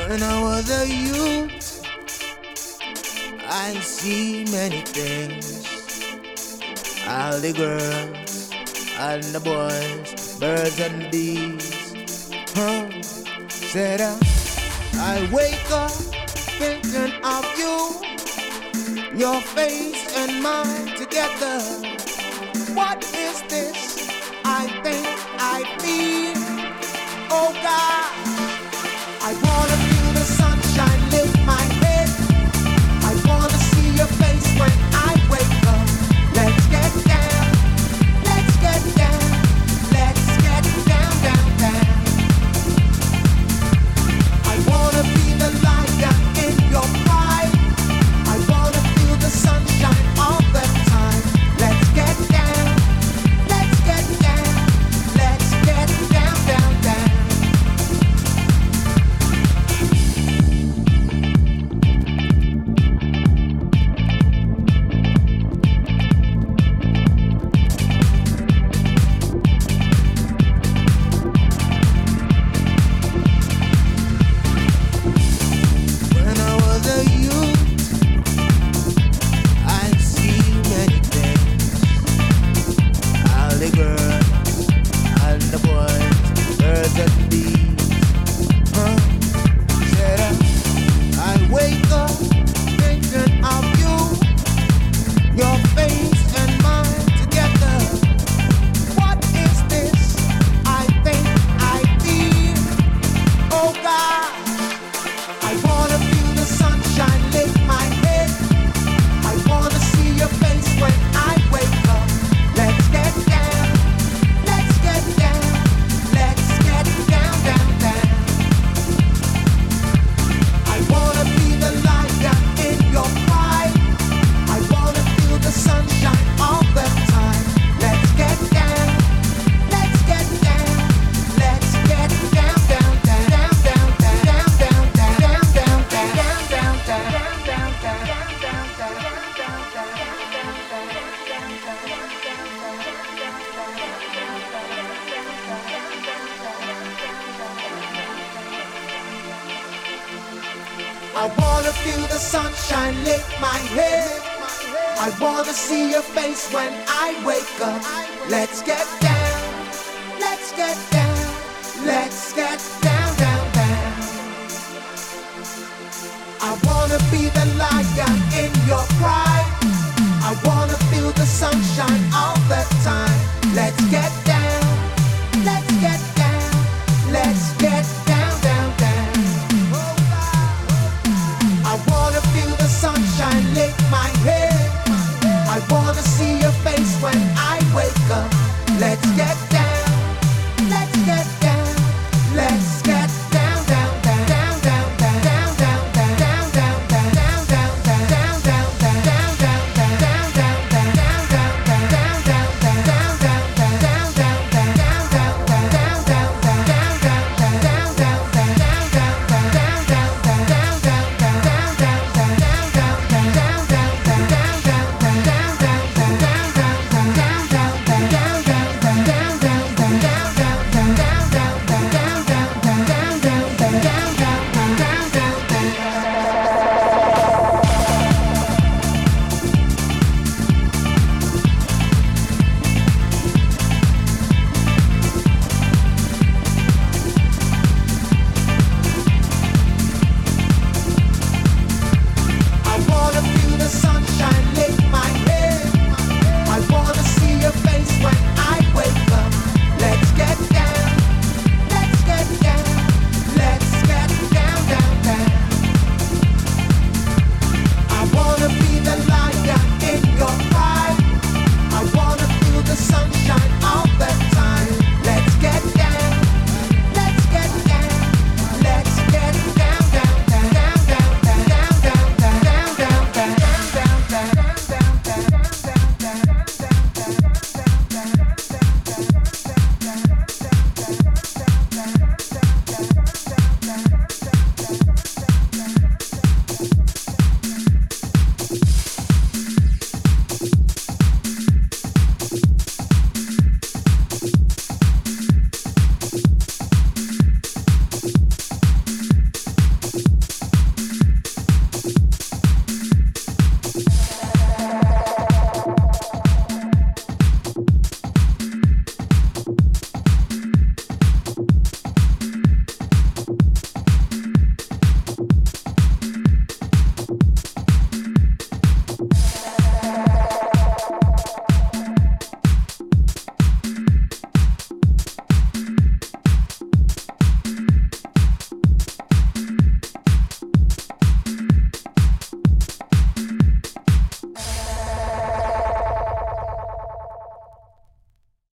When I was a youth, I see many things. All the girls and the boys, birds and bees. Said I wake up thinking of you, your face and mine together. What is this? I think I feel. Oh God, I wanna feel the sunshine lift my head. I wanna see your face when I wake up. Let's get down, let's get down, let's get down, down, down. I wanna be the lion in your pride. I wanna feel the sunshine all the time. Let's get down, let's get down, let's get down, down, down. When I was a youth, I see many things. All the girls and the boys, birds and bees. Said I wake up thinking of you, your face and mine together. What is this? I think I feel. Oh God, I wanna feel the sunshine lift my head. I wanna see your face when I wake up. Let's get down, let's get down, let's get down, down, down. I wanna be the lion in your pride. I wanna feel the sunshine all the time. Let's get down, let's get down, let's get down, down, down, down, down, down, down, down, down, down, down, down, I wanna feel the sunshine lift my head. I wanna see your face when I wake up. Let's get down, let's get down, let's get